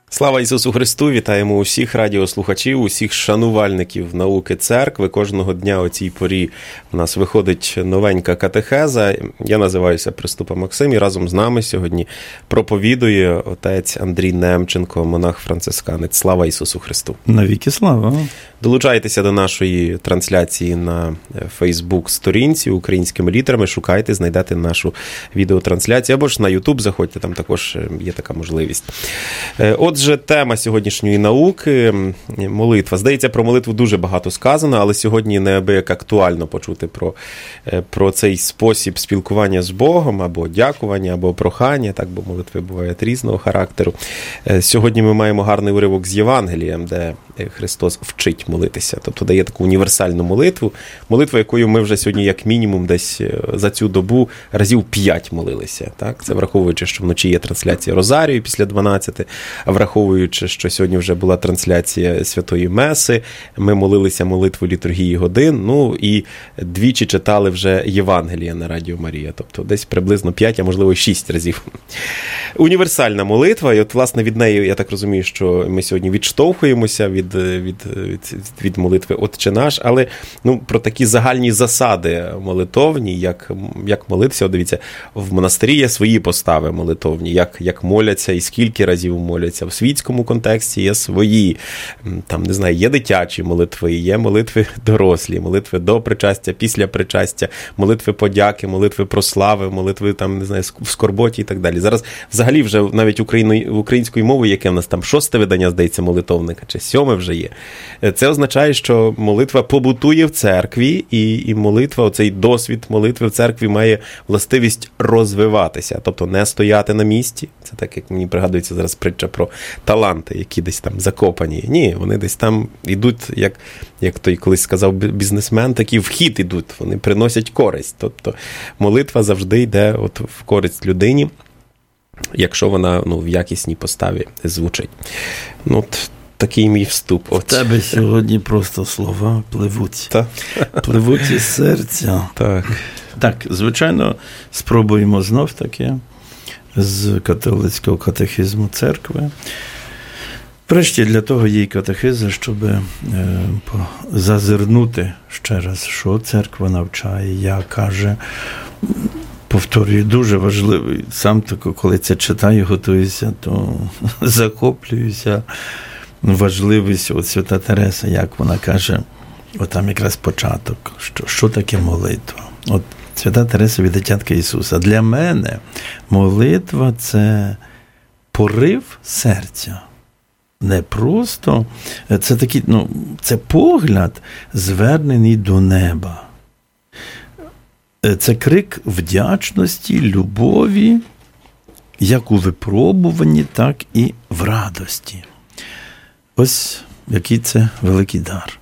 Слава Ісусу Христу! Вітаємо усіх радіослухачів, усіх шанувальників науки церкви. Кожного дня о цій порі у нас виходить новенька катехеза. Я називаюся Приступа Максим і разом з нами сьогодні проповідує отець Андрій Немченко, монах-францисканець. Слава Ісусу Христу! Навіки слава! Долучайтеся до нашої трансляції на Фейсбук-сторінці українськими літерами, шукайте, знайдете нашу відеотрансляцію, або ж на Ютуб заходьте, там також є така можливість. Отже, тема сьогоднішньої науки – молитва. Здається, про молитву дуже багато сказано, але сьогодні неабияк актуально почути про цей спосіб спілкування з Богом, або дякування, або прохання, так, бо молитви бувають різного характеру. Сьогодні ми маємо гарний уривок з Євангелієм, де Христос вчить молитися, тобто дає таку універсальну молитву, якою ми вже сьогодні як мінімум десь за цю добу разів 5 молилися. Так? Це враховуючи, що вночі є трансляція Розарію після 12, враховуючи, що сьогодні вже була трансляція Святої Меси, ми молилися молитву літургії годин, ну і двічі читали вже Євангелія на Радіо Марія, тобто десь приблизно 5, а можливо 6 разів. Універсальна молитва, і от власне від неї, я так розумію, що ми сьогодні відштовхуємося від молитви «Отче наш», але про такі загальні засади молитовні, як молитися, дивіться, в монастирі є свої постави молитовні, як моляться і скільки разів моляться. В світському контексті є свої, там, не знаю, є дитячі молитви, є молитви дорослі, молитви до причастя, після причастя, молитви подяки, молитви прослави, молитви, там, не знаю, в скорботі і так далі. Зараз взагалі вже навіть українською мовою, яке в нас там 6-те видання, здається, молитовника, чи 7-ме вже є. Це означає, що молитва побутує в церкві, і молитва, оцей досвід молитви в церкві має властивість розвиватися, тобто не стояти на місці. Це так, як мені пригадується зараз притча про таланти, які десь там закопані. Ні, вони десь там йдуть, як той колись сказав бізнесмен, такі в хід йдуть, вони приносять користь. Тобто молитва завжди йде от в користь людині, якщо вона в якісній поставі звучить. Такий мій вступ. В тебе сьогодні просто слова пливуть. Пливуть із серця. Так, звичайно, спробуємо знов таки з католицького катехизму церкви. Врешті для того є і катехиза, щоб зазирнути ще раз, що церква навчає, як каже. Повторюю, дуже важливий. Сам тако, коли це читаю, готуюся, то захоплююся. Важливість от Свята Тереса, як вона каже, от там якраз початок, що таке молитва. От Свята Тереса від дитятка Ісуса. Для мене молитва – це порив серця. Не просто, це такий, це погляд, звернений до неба. Це крик вдячності, любові, як у випробуванні, так і в радості. Ось який це великий дар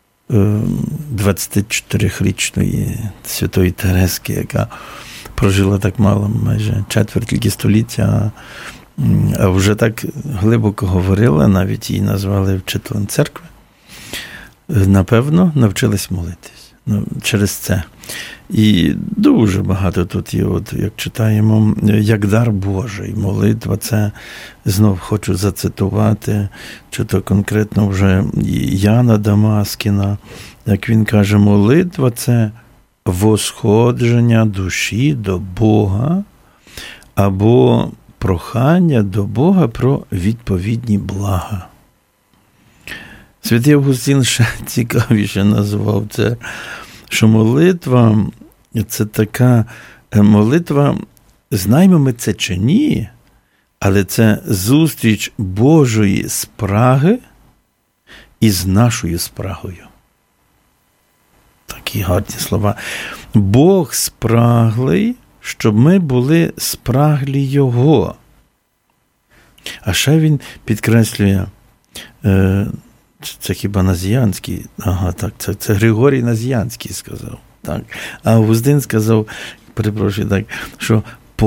24-річної святої Терески, яка прожила так мало, майже четверть століття, а вже так глибоко говорила, навіть її назвали вчителем церкви. Напевно, навчилась молитись через це. І дуже багато тут є, от, як читаємо, як дар Божий. Молитва – це, знов хочу зацитувати, чи то конкретно вже Яна Дамаскіна, як він каже, молитва – це восходження душі до Бога або прохання до Бога про відповідні блага. Святий Августин ще цікавіше назвав це, що молитва – це така молитва, знаємо ми це чи ні, але це зустріч Божої спраги із нашою спрагою. Такі гарні слова. Бог спраглий, щоб ми були спраглі Його. А ще він підкреслює, це хіба Назіянський? Ага, так, це Григорій Назіянський сказав. Так. А Августин сказав, перепрошую, так, що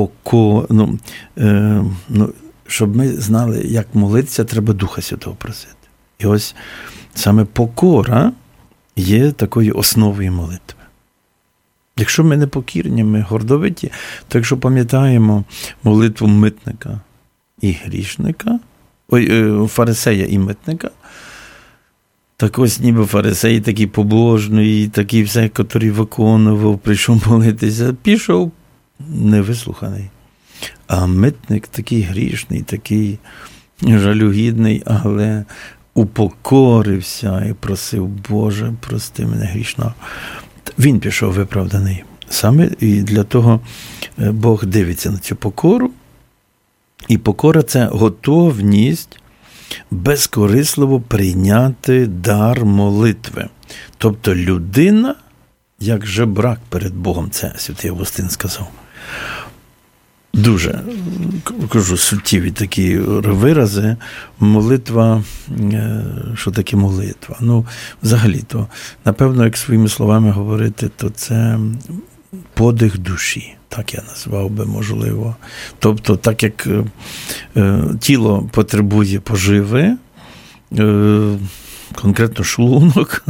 щоб ми знали, як молитися, треба Духа Святого просити. І ось саме покора є такою основою молитви. Якщо ми не покірні, ми гордовиті, то якщо пам'ятаємо молитву митника і грішника, фарисея і митника. Так ось ніби фарисей такий побожний, такий все, який виконував, прийшов молитися, пішов невислуханий. А митник такий грішний, такий жалюгідний, але упокорився і просив: Боже, прости мене грішного. Він пішов виправданий. Саме і для того Бог дивиться на цю покору. І покора – це готовність безкорисливо прийняти дар молитви. Тобто людина, як жебрак перед Богом, це святий Августин сказав. Дуже, кажу, суттєві такі вирази. Молитва, що таке молитва? Ну, взагалі-то, напевно, як своїми словами говорити, то це подих душі. Так я назвав би, можливо. Тобто, так як тіло потребує поживи, конкретно шлунок,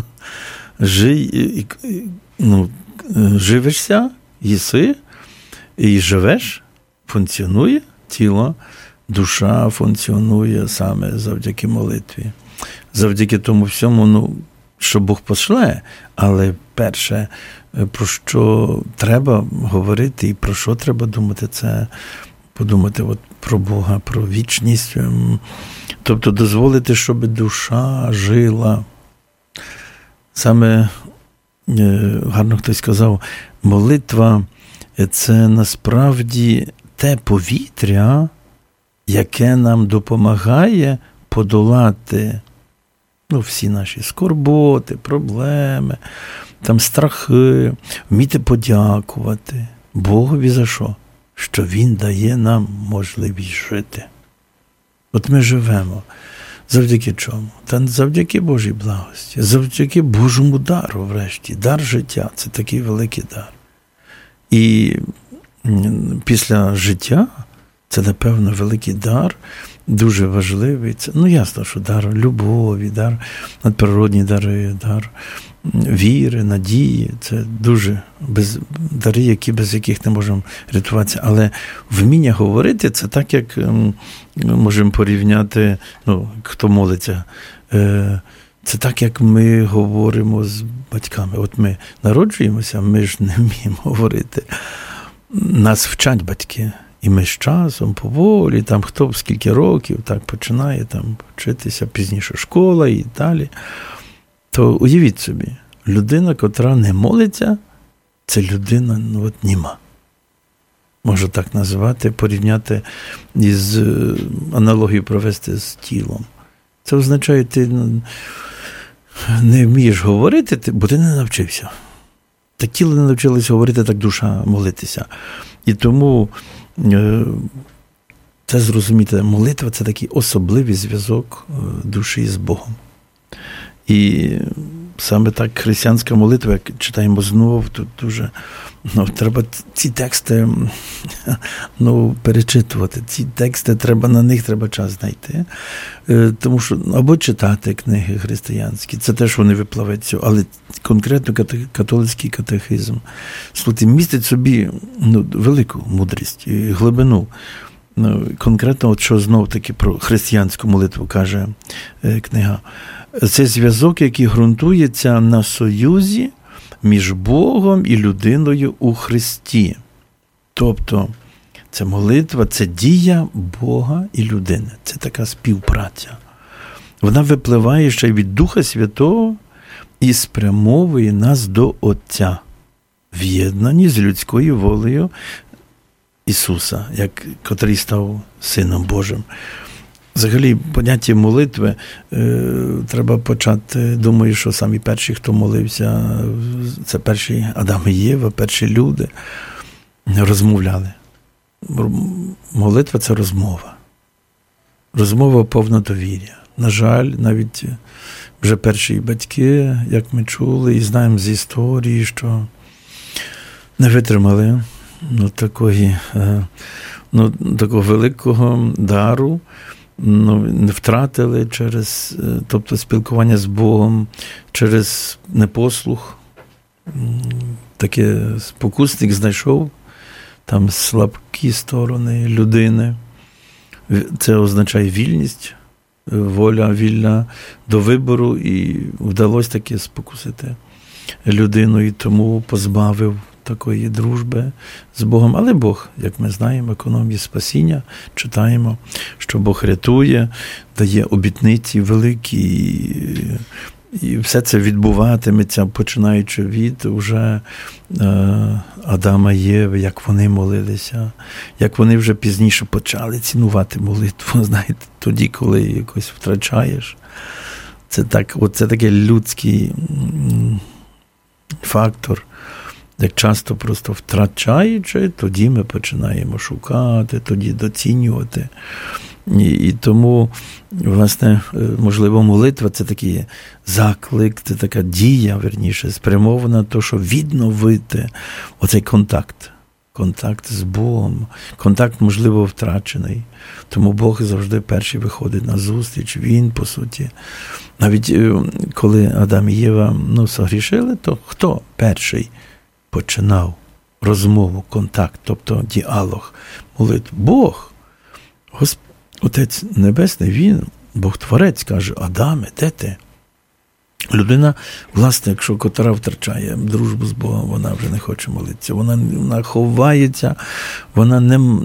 живишся, їси і живеш, функціонує тіло, душа функціонує саме завдяки молитві. Завдяки тому всьому, що Бог пошле, але перше, про що треба говорити і про що треба думати, це подумати про Бога, про вічність. Тобто дозволити, щоб душа жила. Саме, гарно хтось сказав, молитва – це насправді те повітря, яке нам допомагає подолати всі наші скорботи, проблеми, страхи, вміти подякувати Богові за що? Що Він дає нам можливість жити. От ми живемо. Завдяки чому? Та завдяки Божій благості, завдяки Божому дару, врешті. Дар життя – це такий великий дар. І після життя це, напевно, великий дар, дуже важливий. Це, ясно, що дар любові, дар надприродні дари, дар віри, надії. Це дуже дари, без яких не можемо рятуватися. Але вміння говорити – це так, як можемо порівняти, хто молиться. Це так, як ми говоримо з батьками. От ми народжуємося, ми ж не вміємо говорити. Нас вчать батьки. І ми з часом, поволі, хто скільки років, так починає вчитися, пізніше школа і далі. То уявіть собі, людина, котра не молиться, це людина, німа. Можу так назвати, порівняти із аналогію провести з тілом. Це означає, ти не вмієш говорити, бо ти не навчився. Так тіло не навчилося говорити, так душа молитися. І тому це зрозуміти, молитва – це такий особливий зв'язок душі з Богом. І саме так християнська молитва, як читаємо знову, тут дуже треба ці тексти перечитувати. Ці тексти, на них треба час знайти. Тому що або читати книги християнські, це теж вони випливають, але конкретно католицький катехизм. Слухайте, містить собі велику мудрість і глибину. Конкретно, що знов-таки про християнську молитву каже книга. Це зв'язок, який ґрунтується на союзі між Богом і людиною у Христі. Тобто, це молитва, це дія Бога і людини. Це така співпраця. Вона випливає ще й від Духа Святого і спрямовує нас до Отця, в єднанні з людською волею Ісуса, котрий став Сином Божим. Взагалі, поняття молитви треба почати, думаю, що самі перші, хто молився, це перші Адам і Єва, перші люди, розмовляли. Молитва – це розмова. Розмова повна довір'я. На жаль, навіть вже перші батьки, як ми чули і знаємо з історії, що не витримали такого великого дару, не втратили через, тобто спілкування з Богом, через непослух. Таке спокусник знайшов там слабкі сторони людини. Це означає вільність, воля вільна до вибору, і вдалося таки спокусити людину, і тому позбавив такої дружби з Богом. Але Бог, як ми знаємо, економії спасіння, читаємо, що Бог рятує, дає обітниці великі, і все це відбуватиметься, починаючи від уже Адама і Єви, як вони молилися, як вони вже пізніше почали цінувати молитву, знаєте, тоді, коли якось втрачаєш. Це такий людський фактор, як часто просто втрачаючи, тоді ми починаємо шукати, тоді доцінювати. І тому, власне, можливо, молитва – це такий заклик, це така дія, верніше, спрямована на те, щоб відновити оцей контакт з Богом. Контакт, можливо, втрачений. Тому Бог завжди перший виходить на зустріч. Він, по суті, навіть коли Адам і Єва согрішили, то хто перший починав розмову, контакт, тобто діалог, молитву? Бог. Отець Небесний, він, Бог-творець, каже: Адаме, де ти? Людина, власне, якщо котра втрачає дружбу з Богом, вона вже не хоче молитися, вона ховається, вона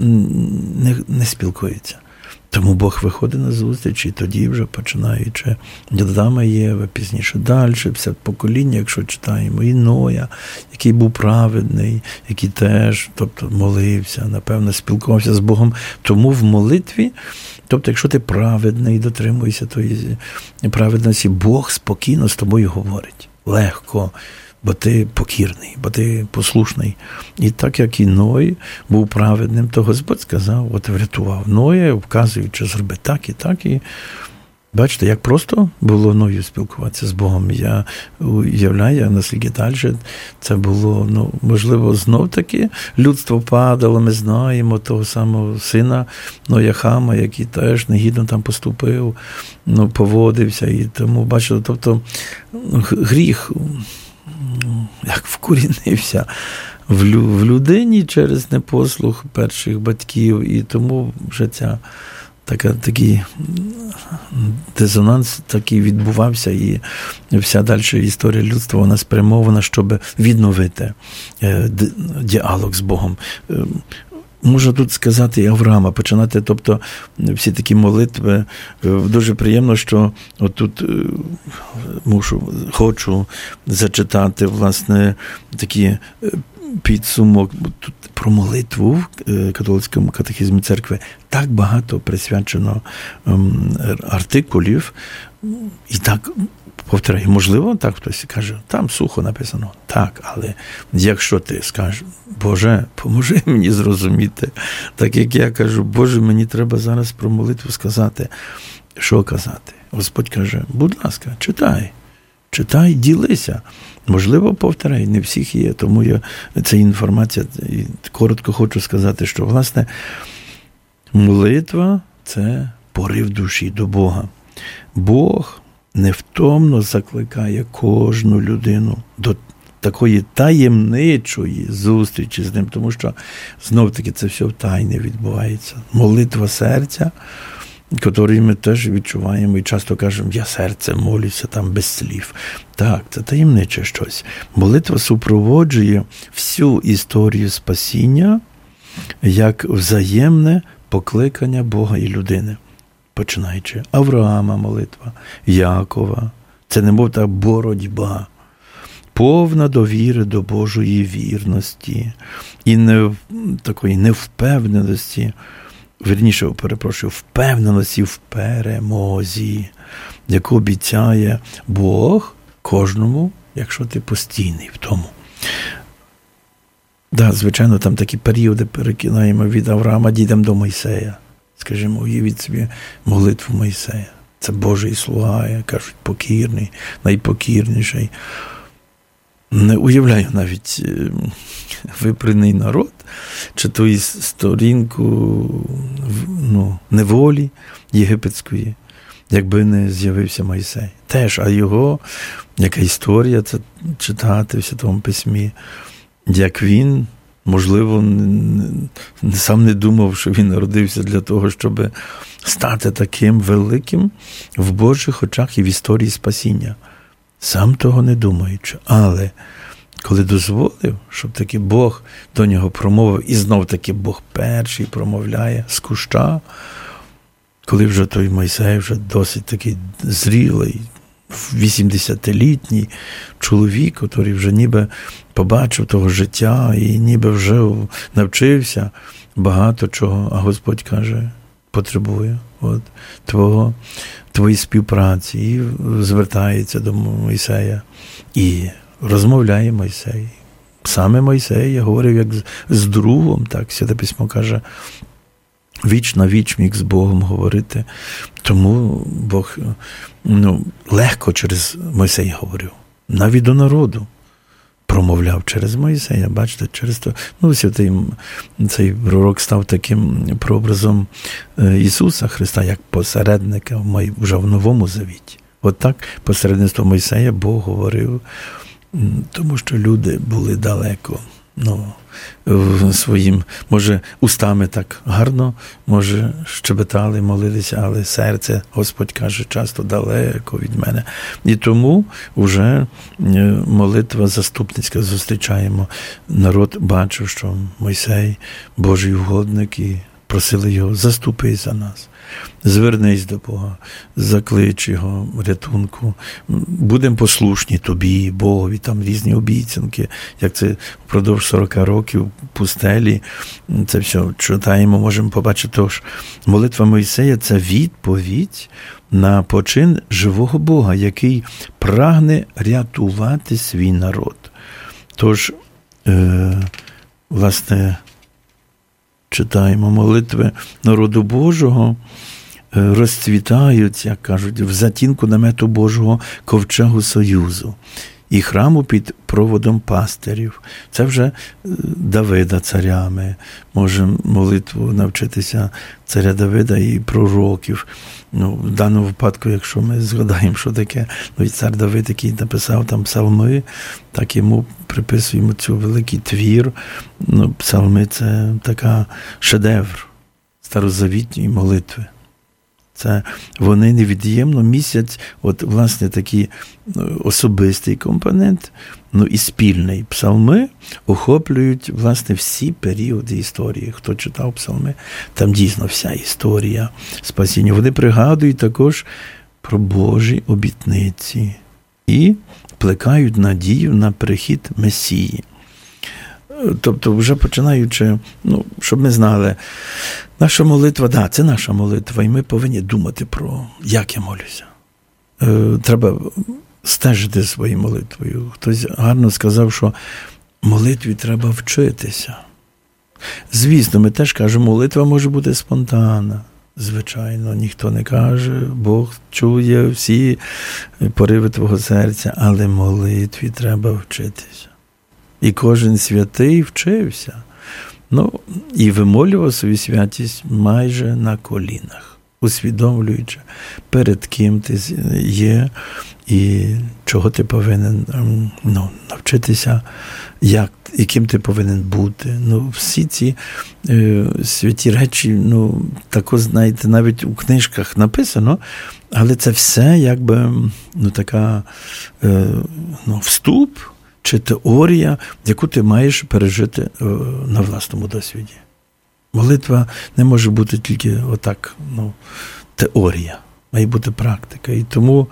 не спілкується. Тому Бог виходить на зустріч, і тоді вже починаючи від Адама і Єви, пізніше далі, все покоління, якщо читаємо, і Ноя, який був праведний, який теж, тобто, молився, напевно, спілкувався з Богом. Тому в молитві, тобто, якщо ти праведний, дотримуєшся тої праведності, Бог спокійно з тобою говорить. Легко, бо ти покірний, бо ти послушний. І так, як і Ной був праведним, то Господь сказав, от врятував Ноя, вказуючи, зроби так і так. І бачите, як просто було Ною спілкуватися з Богом. Я уявляю, наскільки далі це було, можливо, знов-таки людство падало, ми знаємо того самого сина Ноя Хама, який теж негідно там поступив, поводився. І тому, бачите, тобто гріх як вкорінився в людині через непослух перших батьків, і тому вже такий дизонанс такий відбувався, і вся далі історія людства, вона спрямована, щоб відновити діалог з Богом. Можна тут сказати і Авраама, починати, тобто всі такі молитви. Дуже приємно, що отут хочу зачитати, власне, такий підсумок тут про молитву в католицькому катехизмі церкви. Так багато присвячено артикулів, і так, повторяю, можливо, так хтось каже, там сухо написано. Так, але якщо ти скажеш: Боже, поможи мені зрозуміти, так як я кажу, Боже, мені треба зараз про молитву сказати. Що казати? Господь каже: будь ласка, читай, ділися. Можливо, повторяй, не всіх є, тому ця інформація, коротко хочу сказати, що, власне, молитва – це порив душі до Бога. Бог невтомно закликає кожну людину до такої таємничої зустрічі з ним, тому що, знов-таки, це все в тайні відбувається. Молитва серця, яку ми теж відчуваємо і часто кажемо: я серцем молюся там без слів. Так, це таємниче щось. Молитва супроводжує всю історію спасіння як взаємне покликання Бога і людини. Починаючи Авраама молитва, Якова. Це немов та боротьба, повна довіри до Божої вірності і такої невпевненості, впевненості в перемозі, яку обіцяє Бог кожному, якщо ти постійний в тому. Да, звичайно, там такі періоди перекинаємо від Авраама, дійдемо до Мойсея. Скажімо, уявіть собі молитву Мойсея. Це Божий слуга, як кажуть, покірний, найпокірніший. Не уявляю навіть вибраний народ, чи ту сторінку неволі єгипетської, якби не з'явився Мойсей. Теж, а його, яка історія, це читати в Святому Письмі, як він Можливо, сам не думав, що він народився для того, щоб стати таким великим в Божих очах і в історії спасіння. Сам того не думаючи. Але коли дозволив, щоб таки Бог до нього промовив, і знов-таки Бог перший промовляє з куща, коли вже той Мойсей вже досить такий зрілий, 80-літній чоловік, який вже ніби побачив того життя і ніби вже навчився багато чого, а Господь каже, потребує твої співпраці, і звертається до Мойсея і розмовляє Мойсей. Саме Мойсей, я говорив як з другом, так Святе Письмо каже, віч на віч міг з Богом говорити. Тому Бог легко через Мойсея говорив. Навіть до народу промовляв через Мойсея. Бачите, через то. Цей пророк став таким прообразом Ісуса Христа, як посередника вже в Новому Завіті. От так посередництво Мойсея Бог говорив, тому що люди були далеко. Своїм, може, устами так гарно, може, щебетали, молилися, але серце, Господь каже, часто далеко від мене. І тому вже молитва заступницька зустрічаємо. Народ бачив, що Мойсей – Божий угодник, і просили його, заступи за нас. Звернись до Бога, заклич його рятунку. Будемо послушні тобі, Богові, там різні обіцянки, як це впродовж 40 років в пустелі. Це все читаємо, можемо побачити. Тож молитва Мойсея – це відповідь на почин живого Бога, який прагне рятувати свій народ. Тож, власне, читаємо молитви народу Божого, розцвітають, як кажуть, в затінку намету Божого ковчегу Союзу і храму під проводом пастирів. Це вже Давида царями. Можемо молитву навчитися царя Давида і пророків. В даному випадку, якщо ми згадаємо, що таке цар Давид, який написав там псалми, так йому приписуємо цю великий твір. Псалми – це така шедевр старозавітньої молитви. Це вони невід'ємно містять, власне, такий особистий компонент, і спільний. Псалми охоплюють, власне, всі періоди історії. Хто читав псалми, там дійсно вся історія спасіння. Вони пригадують також про Божі обітниці і плекають надію на прихід Месії. Тобто, вже починаючи, щоб ми знали, наша молитва, це наша молитва, і ми повинні думати про, як я молюся. Треба стежити своєю молитвою. Хтось гарно сказав, що молитві треба вчитися. Звісно, ми теж кажемо, молитва може бути спонтанна. Звичайно, ніхто не каже, Бог чує всі пориви твого серця, але молитві треба вчитися. І кожен святий вчився. І вимолював свою святість майже на колінах, усвідомлюючи, перед ким ти є і чого ти повинен навчитися, яким ти повинен бути. Всі ці святі речі, тако, знаєте, навіть у книжках написано, але це все якби така вступ, чи теорія, яку ти маєш пережити на власному досвіді. Молитва не може бути тільки отак, теорія, має бути практика. І тому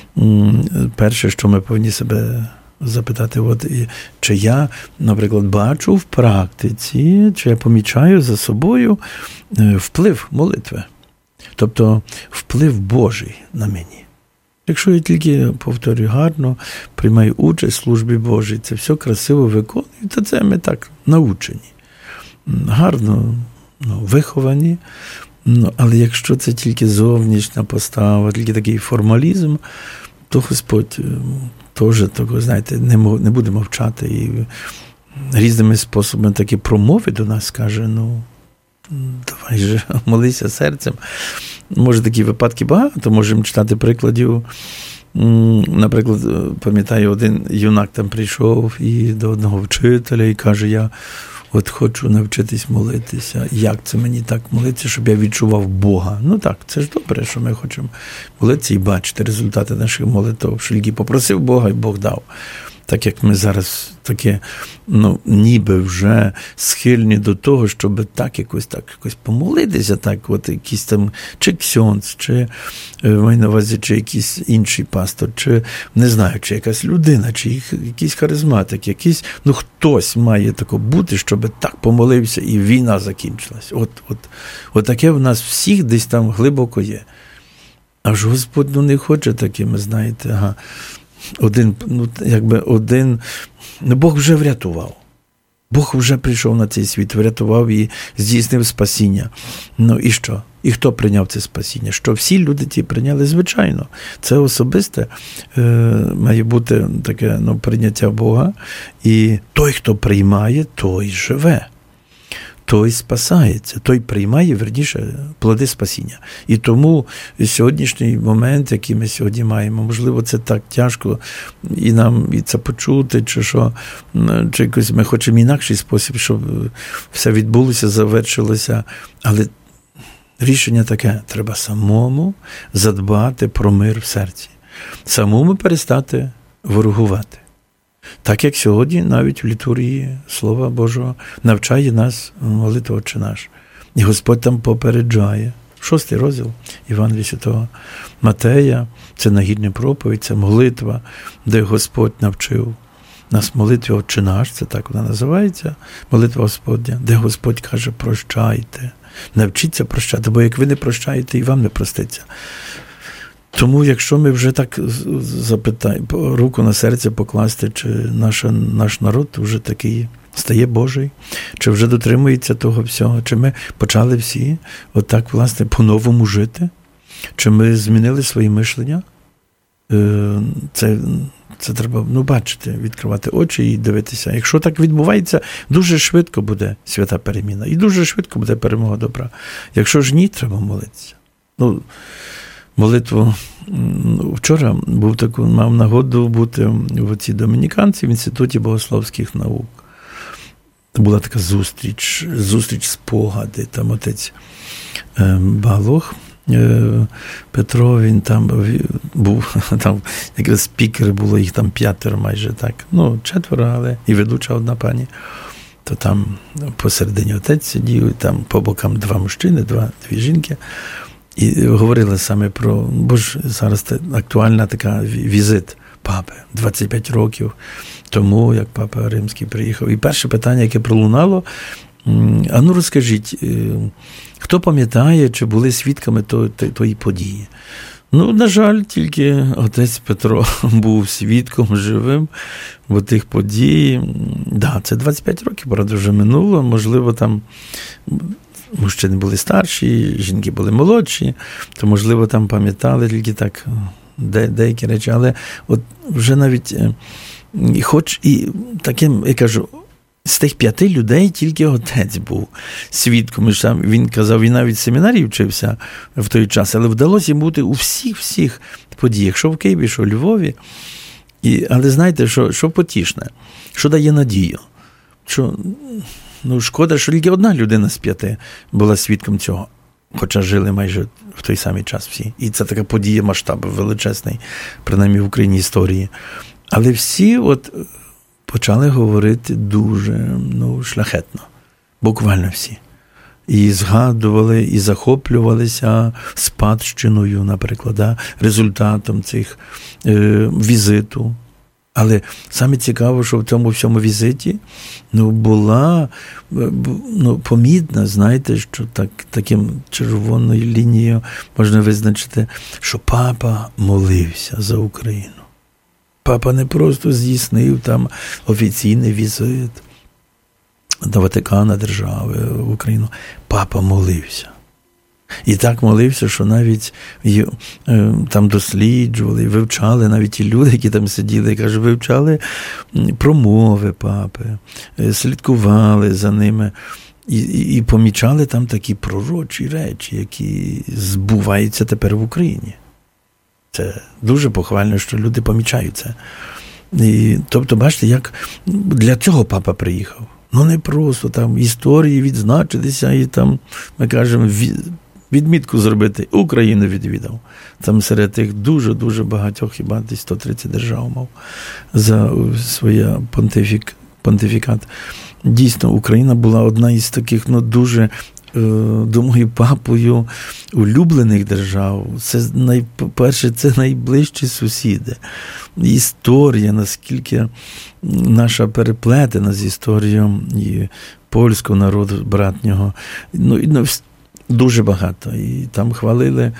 перше, що ми повинні себе запитати, чи я, наприклад, бачу в практиці, чи я помічаю за собою вплив молитви. Тобто вплив Божий на мені. Якщо я тільки, повторюю, гарно приймаю участь в службі Божій, це все красиво виконую, то це ми так научені. Гарно виховані. Але якщо це тільки зовнішня постава, тільки такий формалізм, то Господь теж, знаєте, не буде мовчати. І різними способами такі промови до нас каже, давай же, молися серцем. Може, такі випадки багато, можемо читати прикладів. Наприклад, пам'ятаю, один юнак там прийшов і до одного вчителя і каже, я от хочу навчитись молитися. Як це мені так молитися, щоб я відчував Бога? Ну так, це ж добре, що ми хочемо молитися і бачити результати наших молитв. Що тільки попросив Бога, і Бог дав. Так як ми зараз таке, ніби вже схильні до того, щоб якось помолитися, так, от якийсь там, чи ксьонц, чи, маю на увазі, чи якийсь інший пастор, чи, не знаю, чи якась людина, чи якийсь харизматик, якийсь, хтось має тако бути, щоб так помолився, і війна закінчилась. От таке в нас всіх десь там глибоко є. Аж Господь не хоче такими, знаєте, Бог вже врятував. Бог вже прийшов на цей світ, врятував і здійснив спасіння. І що? І хто прийняв це спасіння? Що всі люди ті прийняли? Звичайно. Це особисте має бути таке прийняття Бога. І той, хто приймає, той живе. Той спасається, той приймає, верніше, плоди спасіння. І тому сьогоднішній момент, який ми сьогодні маємо, можливо, це так тяжко і нам і це почути, чи що, чи якось ми хочемо інакший спосіб, щоб все відбулося, завершилося. Але рішення таке, треба самому задбати про мир в серці. Самому перестати ворогувати. Так, як сьогодні навіть в літургії Слова Божого навчає нас молитва «Отче наш». І Господь там попереджає. 6 розділ Євангелія Святого Матея, це нагідна проповідь, це молитва, де Господь навчив нас молитві «Отче наш», це так вона називається, молитва Господня, де Господь каже «прощайте». Навчіться прощати, бо як ви не прощаєте, і вам не проститься. Тому, якщо ми вже так запитаємо, руку на серце покласти, чи наш народ вже такий стає Божий, чи вже дотримується того всього, чи ми почали всі отак, власне, по-новому жити, чи ми змінили свої мишлення, це треба, бачити, відкривати очі і дивитися. Якщо так відбувається, дуже швидко буде свята переміна, і дуже швидко буде перемога добра. Якщо ж ні, треба молитися. Молитву. Вчора мав нагоду бути в цій домініканці в Інституті богословських наук. Була така зустріч спогади. Там отець Балох Петро, він там був, там якраз спікери було, їх там 5 майже так. 4, але і ведуча одна пані. То там посередині отець сидів, і там по бокам 2 мужчини, 2 жінки. І говорили саме про, бо ж зараз актуальна така візит папи, 25 років тому, як папа Римський приїхав. І перше питання, яке пролунало, розкажіть, хто пам'ятає, чи були свідками тої події? На жаль, тільки отець Петро був свідком живим тих подій. Це 25 років, правда, вже минуло, можливо, там мужчини були старші, жінки були молодші, то, можливо, там пам'ятали тільки так деякі речі, але от вже навіть, хоч і таким, я кажу, з тих 5 людей тільки отець був свідком. Він казав, він навіть в семінарії вчився в той час, але вдалося йому бути у всіх подіях, що в Києві, що в Львові. Але знаєте, що потішне, що дає надію, що шкода, що тільки одна людина з 5 була свідком цього, хоча жили майже в той самий час всі. І це така подія масштабу величезний, принаймні в Україні історії. Але всі почали говорити дуже шляхетно, буквально всі. І згадували, і захоплювалися спадщиною, наприклад, результатом цих візиту. Але саме цікаво, що в цьому всьому візиті була помітна, знаєте, що таким червоною лінією можна визначити, що папа молився за Україну. Папа не просто здійснив там офіційний візит до Ватикана, держави в Україну. Папа молився. І так молився, що навіть там досліджували, вивчали навіть ті люди, які там сиділи, кажуть, вивчали промови папи, слідкували за ними і помічали там такі пророчі речі, які збуваються тепер в Україні. Це дуже похвально, що люди помічають це. Тобто, бачите, як для цього папа приїхав. Ну, не просто там історії відзначитися і там, ми кажемо, відмітку зробити. Україну відвідав. Там серед тих дуже-дуже багатьох, хіба десь 130 держав мав за своє понтифікат. Дійсно, Україна була одна із таких, ну, дуже, думаю, папою улюблених держав. Це, перше, це найближчі сусіди. Історія, наскільки наша переплетена з історією і польського народу, братнього. Ну, дуже багато. І там хвалили,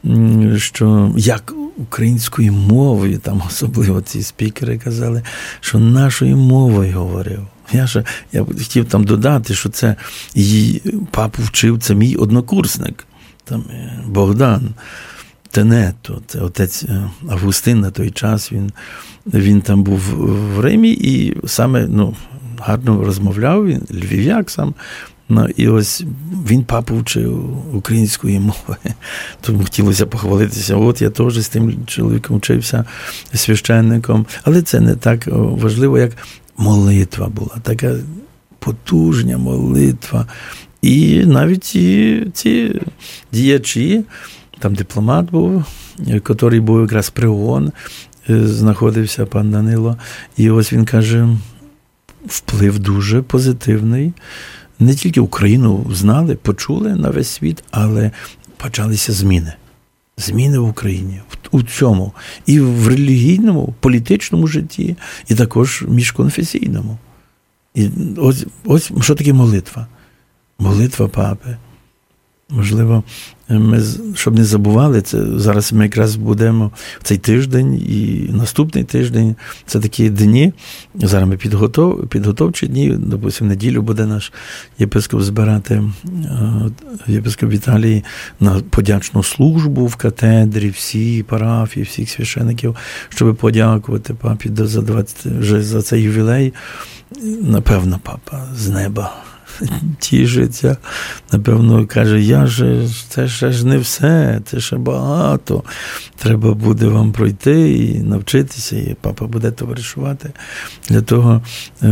що як українською мовою, там особливо ці спікери казали, що нашою мовою говорив. Я хотів там додати, що це її папу вчив, це мій однокурсник, там Богдан Тенето, це отець Августин на той час, він там був в Римі і саме, ну, гарно розмовляв, він львів'як сам, ну, і ось він папу вчив української мови. Тому хотілося похвалитися, от я теж з тим чоловіком вчився, священником, але це не так важливо, як молитва була, така потужна молитва. І навіть ці діячі, там дипломат був, який був якраз при ООН, знаходився пан Данило, і ось він каже, вплив дуже позитивний. Не тільки Україну знали, почули на весь світ, але почалися зміни. Зміни в Україні. У цьому. І в релігійному, політичному житті, і також міжконфесійному. І ось що таке молитва. Молитва папи. Можливо, ми, щоб не забували, це зараз ми якраз будемо в цей тиждень і наступний тиждень. Це такі дні, зараз ми підготовчі дні, допустимо, в неділю буде наш єпископ збирати, єпископ Віталій, на подячну службу в катедрі, всі парафії, всіх священиків, щоб подякувати папі вже за цей ювілей. Напевно, папа з неба тішиться, напевно, каже, це ще ж не все, це ще багато. Треба буде вам пройти і навчитися, і папа буде товаришувати. Для того,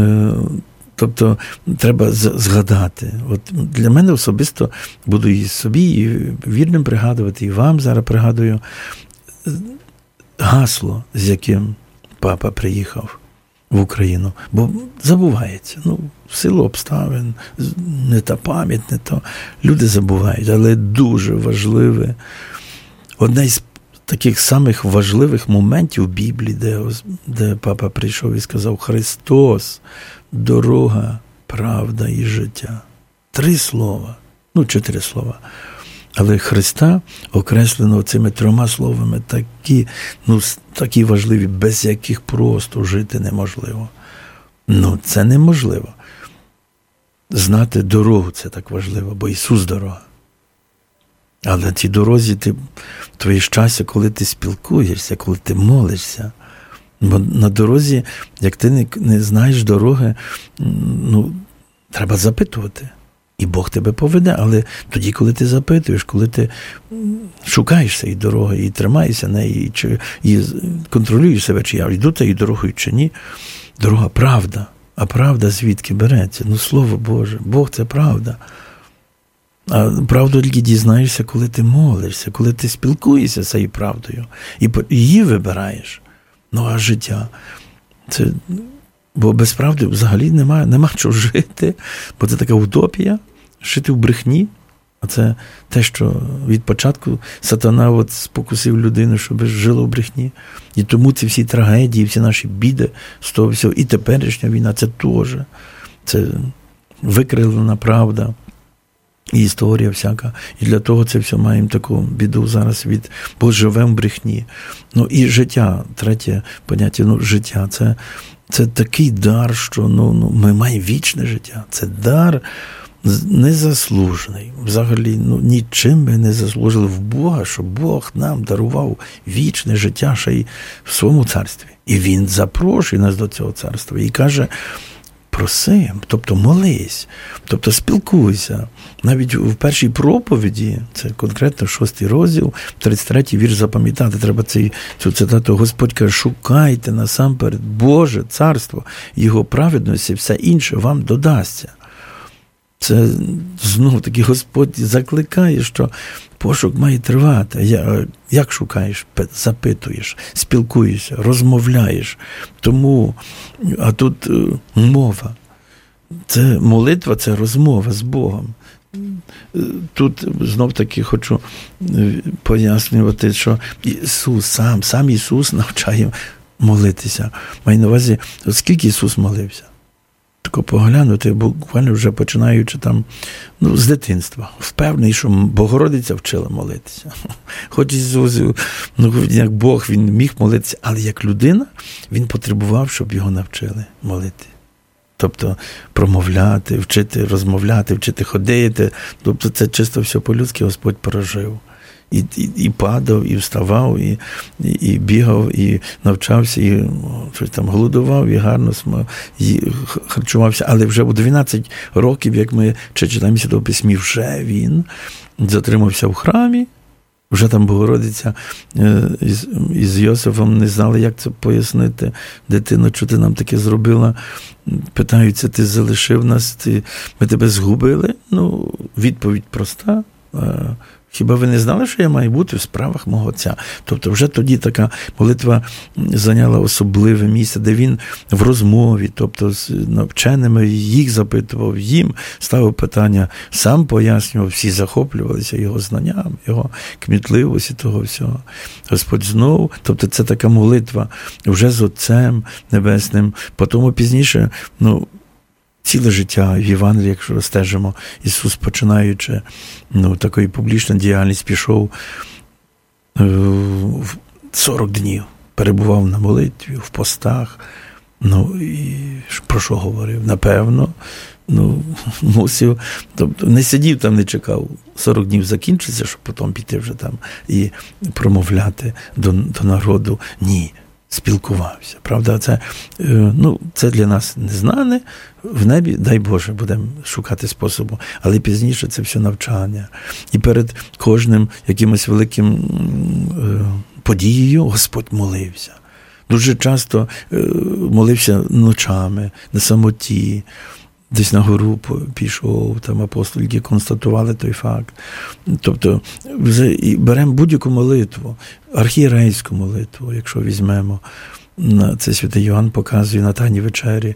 тобто, треба згадати. От для мене особисто, буду і собі, і вірним пригадувати, і вам зараз пригадую, гасло, з яким папа приїхав в Україну, бо забувається, в силу обставин, не та пам'ять, не то. Люди забувають, але дуже важливе. Одне із таких самих важливих моментів в Біблії, де папа прийшов і сказав: Христос, дорога, правда і життя. 3 слова, 4 слова. Але Христа окреслено цими 3 словами такі важливі, без яких просто жити неможливо. Це неможливо. Знати дорогу – це так важливо, бо Ісус – дорога. Але на цій дорозі твоє щастя, коли ти спілкуєшся, коли ти молишся. Бо на дорозі, як ти не знаєш дороги, треба запитувати. І Бог тебе поведе, але тоді, коли ти запитуєш, коли ти шукаєш цієї дороги і тримаєшся неї, і контролюєш себе, чи я йду тією дорогою, чи ні. Дорога – правда. А правда звідки береться? Слово Боже. Бог – це правда. А правду тільки дізнаєшся, коли ти молишся, коли ти спілкуєшся з цією правдою. І її вибираєш. А життя – це... Бо без правди взагалі нема чого жити, бо це така утопія, жити в брехні. А це те, що від початку сатана спокусив людину, щоб жила в брехні. І тому ці всі трагедії, всі наші біди з того всього, і теперішня війна, це теж. Це викривлена правда і історія всяка. І для того це все маємо таку біду зараз бо живемо в брехні. І життя, третє поняття, життя, це такий дар, що ми маємо вічне життя. Це дар незаслужений. Взагалі, нічим ми не заслужили в Бога, що Бог нам дарував вічне життя ще й в своєму царстві. І Він запрошує нас до цього царства. І каже, проси, тобто молись, тобто спілкуйся. Навіть в першій проповіді, це конкретно 6 розділ, 33-й вірш запам'ятати, треба цю цитату, Господь каже, шукайте насамперед Боже царство, Його праведності, все інше вам додасться. Це, знов-таки, Господь закликає, що пошук має тривати. Як шукаєш? Запитуєш, спілкуєшся, розмовляєш. Тому, а тут мова. Це молитва, це розмова з Богом. Тут знов-таки хочу пояснювати, що Ісус, сам Ісус навчає молитися. Маю на увазі, скільки Ісус молився? Тако поглянути, буквально вже починаючи там, з дитинства. Впевнений, що Богородиця вчила молитися. Хоч Ісус, як Бог, Він міг молитися, але як людина, Він потребував, щоб його навчили молити. Тобто промовляти, вчити розмовляти, вчити ходити. Тобто це чисто все по-людськи Господь прожив. І падав, і вставав, і бігав, і навчався, і щось там голодував, і гарно харчувався. Але вже у 12 років, як ми читаємо Святого Письмі, вже він затримався в храмі, вже там Богородиця із Йосифом не знали, як це пояснити. Дитино, що ти нам таке зробила? Питаються, ти залишив нас, ми тебе згубили? Відповідь проста. Хіба ви не знали, що я маю бути в справах мого Отця? Тобто вже тоді така молитва зайняла особливе місце, де він в розмові, тобто з навченими, їх запитував, їм ставив питання, сам пояснював, всі захоплювалися його знанням, його кмітливості, того всього. Господь знову, тобто це така молитва вже з Отцем Небесним. Потім пізніше, ціле життя в Євангелії, якщо розстежимо, Ісус, починаючи такої публічної діяльності, пішов 40 днів, перебував на молитві, в постах. І про що говорив? Напевно, мусив, тобто не сидів там, не чекав. 40 днів закінчиться, щоб потім піти вже там і промовляти до народу. Ні. Спілкувався. Правда, це для нас незнане. В небі, дай Боже, будемо шукати способу. Але пізніше це все навчання. І перед кожним якимось великим подією Господь молився. Дуже часто молився ночами, на самоті, десь на гору пішов, там апостолі констатували той факт. Тобто, беремо будь-яку молитву, архієрейську молитву, якщо візьмемо, це святий Йоанн показує на Тайній вечері,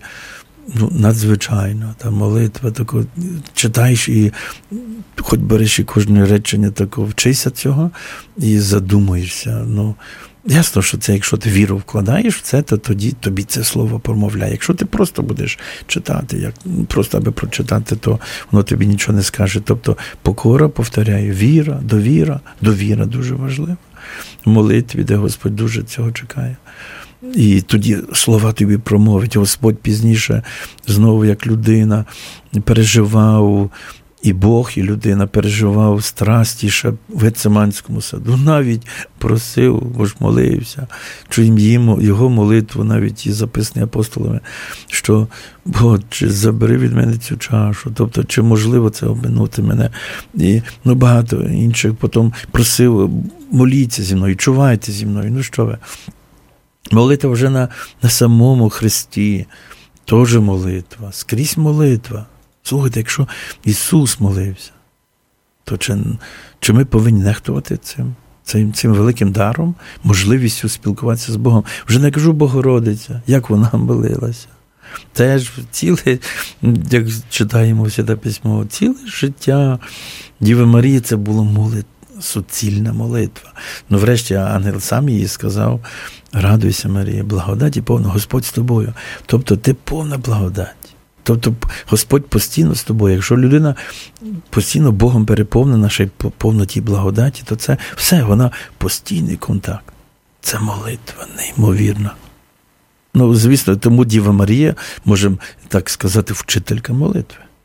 надзвичайно, та молитва, таку, читаєш і хоч береш і кожне речення, тако, вчися цього і задумуєшся. Ясно, що це, якщо ти віру вкладаєш в це, то тоді тобі це слово промовляє. Якщо ти просто будеш читати, просто аби прочитати, то воно тобі нічого не скаже. Тобто покора, повторяю, віра, довіра дуже важлива. В молитві, де Господь дуже цього чекає. І тоді слова тобі промовить. Господь пізніше знову як людина переживав, і Бог, і людина переживав страсті ще в Гециманському саду. Навіть просив, бо ж молився, чуємо його молитву, навіть і записані апостолами, що Боже, забери від мене цю чашу, тобто, чи можливо це обминути мене. І багато інших потім просив, моліться зі мною, чувайте зі мною. Що ви? Молитва вже на самому Христі, теж молитва, скрізь молитва. Слухайте, якщо Ісус молився, то чи ми повинні нехтувати цим великим даром, можливістю спілкуватися з Богом? Вже не кажу Богородиця, як вона молилася. Теж ціле, як читаємо Святе Письмо, ціле життя Діви Марії це було суцільна молитва. Врешті ангел сам їй сказав: радуйся, Марія, благодаті повна, Господь з тобою. Тобто ти повна благодать. Тобто Господь постійно з тобою. Якщо людина постійно Богом переповнена, ще й по повноті благодаті, то це все, вона постійний контакт. Це молитва неймовірна. Звісно, тому Діва Марія, можемо так сказати, вчителька молитви.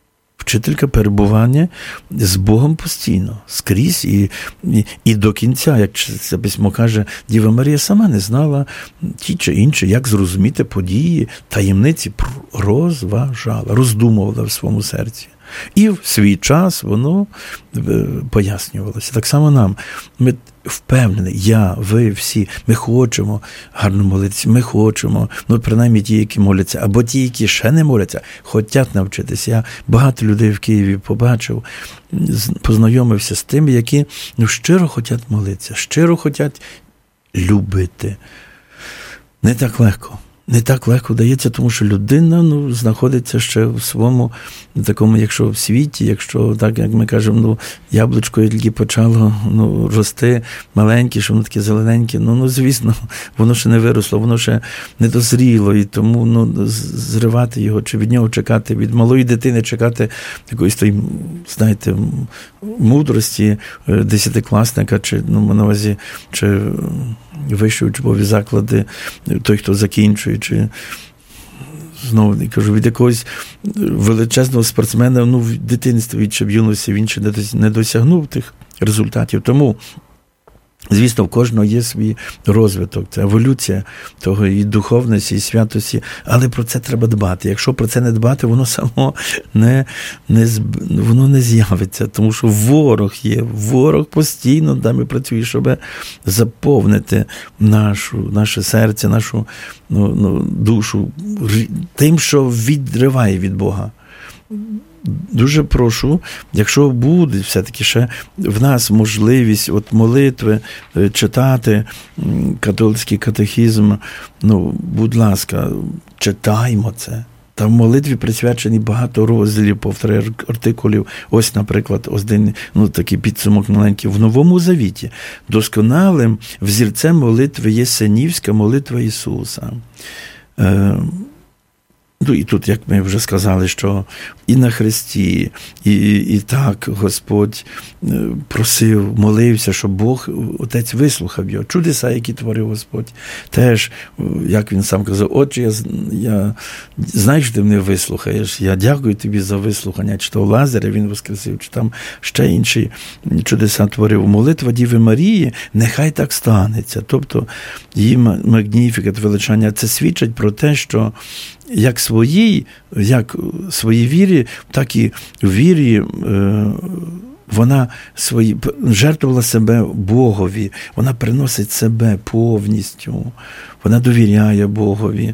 вчителька перебування з Богом постійно, скрізь і до кінця, як це письмо каже, Діва Марія сама не знала ті чи інші, як зрозуміти події, таємниці, розважала, роздумувала в своєму серці. І в свій час воно пояснювалося. Так само нам. Ми впевнені, ви всі, ми хочемо гарно молитися, ми хочемо, принаймні ті, які моляться, або ті, які ще не моляться, хочуть навчитися. Я багато людей в Києві побачив, познайомився з тими, які щиро хочуть молитися, щиро хочуть любити. Не так легко. Не так легко дається, тому що людина знаходиться ще в своєму такому, якщо в світі, якщо, так як ми кажемо, яблучко тільки почало рости маленьке, що воно таке зелененьке, звісно, воно ще не виросло, воно ще не дозріло, і тому зривати його, чи від нього чекати, від малої дитини чекати якоїсь тої, знаєте, мудрості десятикласника, чи, на увазі, чи вищі учбові заклади, той, хто закінчує, чи, знову кажу, від якогось величезного спортсмена, в дитинстві чи в юності він ще не досягнув тих результатів. Тому, звісно, в кожного є свій розвиток, це еволюція того і духовності, і святості, але про це треба дбати. Якщо про це не дбати, воно само воно не з'явиться, тому що ворог є, ворог постійно нами працює, щоб заповнити наше серце, нашу душу тим, що відриває від Бога. Дуже прошу, якщо буде все-таки ще в нас можливість молитви, читати католицький катехізм, будь ласка, читаймо це. Там в молитві присвячені багато розділів, повтори артикулів. Ось, наприклад, один такий підсумок маленький. В Новому Завіті досконалим взірцем молитви є синівська молитва Ісуса. І тут, як ми вже сказали, що і на Христі, і так Господь просив, молився, щоб Бог, Отець, вислухав його. Чудеса, які творив Господь, теж, як він сам казав, Отче, я знаю, що ти мене вислухаєш, я дякую тобі за вислухання, чи то Лазаря він воскресив, чи там ще інші чудеса творив. Молитва Діви Марії, нехай так станеться. Тобто, її магніфікат, величання, це свідчить про те, що як своїй вірі, так і в вірі вона жертвувала себе Богові, вона приносить себе повністю, вона довіряє Богові.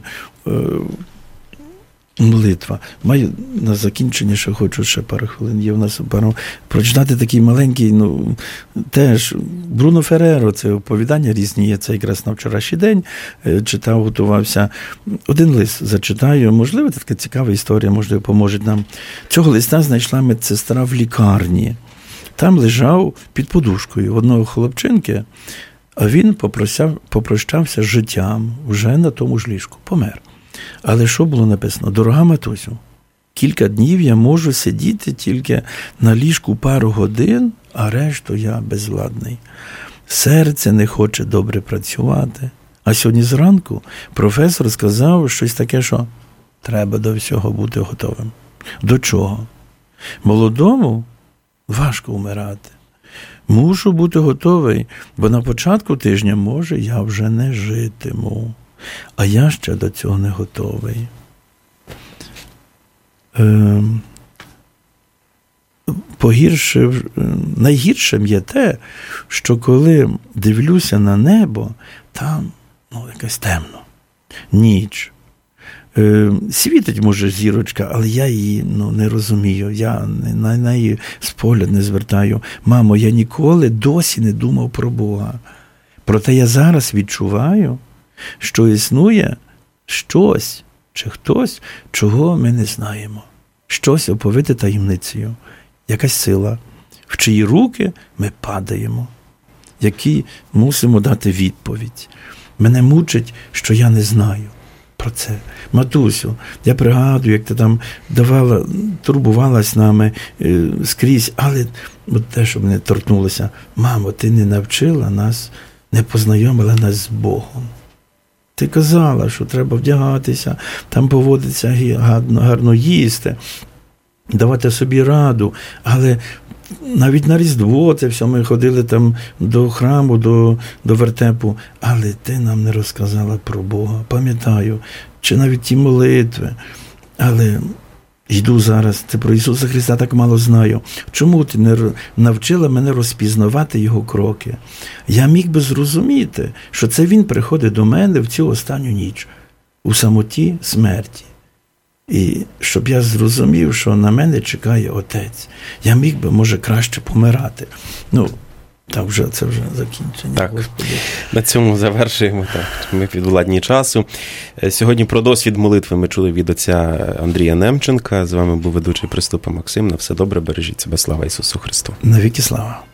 Молитва. Маю на закінчення, що хочу ще пару хвилин. Є в нас прочитати такий маленький, теж Бруно Ферреро, це оповідання різні є, це якраз на вчорашній день читав, готувався. Один лист зачитаю, можливо, це така цікава історія, можливо, поможе нам. Цього листа знайшла медсестра в лікарні. Там лежав під подушкою одного хлопчинки, а він попрощався з життям вже на тому ж ліжку, помер. Але що було написано? Дорога матусю, кілька днів я можу сидіти тільки на ліжку пару годин, а решту я безвладний. Серце не хоче добре працювати. А сьогодні зранку професор сказав щось таке, що треба до всього бути готовим. До чого? Молодому важко вмирати. Мушу бути готовий, бо на початку тижня, може, я вже не житиму. А я ще до цього не готовий. Найгіршим є те, що коли дивлюся на небо, там якось темно. Ніч. Світить, може, зірочка, але я її не розумію. Я на неї погляд не звертаю. Мамо, я ніколи досі не думав про Бога. Проте я зараз відчуваю, що існує щось чи хтось, чого ми не знаємо. Щось оповите таємницею. Якась сила, в чиї руки ми падаємо, які мусимо дати відповідь. Мене мучить, що я не знаю про це. Матусю, я пригадую, як ти там турбувалась нами скрізь, але те, що мене торкнулося, мамо, ти не навчила нас, не познайомила нас з Богом. Ти казала, що треба вдягатися, там поводитися гарно їсти. давати собі раду, але навіть на Різдво це все, ми ходили там до храму, до вертепу, але ти нам не розказала про Бога, пам'ятаю, чи навіть ті молитви, але йду зараз, це про Ісуса Христа так мало знаю. Чому ти не навчила мене розпізнавати Його кроки? Я міг би зрозуміти, що це Він приходить до мене в цю останню ніч, у самоті смерті. І щоб я зрозумів, що на мене чекає Отець. Я міг би, може, краще помирати. Так вже, це вже закінчення. Так, Господи. На цьому завершуємо. Так, ми підвладні часу. Сьогодні про досвід молитви ми чули від отця Андрія Немченка. З вами був ведучий Приступа Максим. На все добре, бережіть себе. Слава Ісусу Христу. Навіки слава.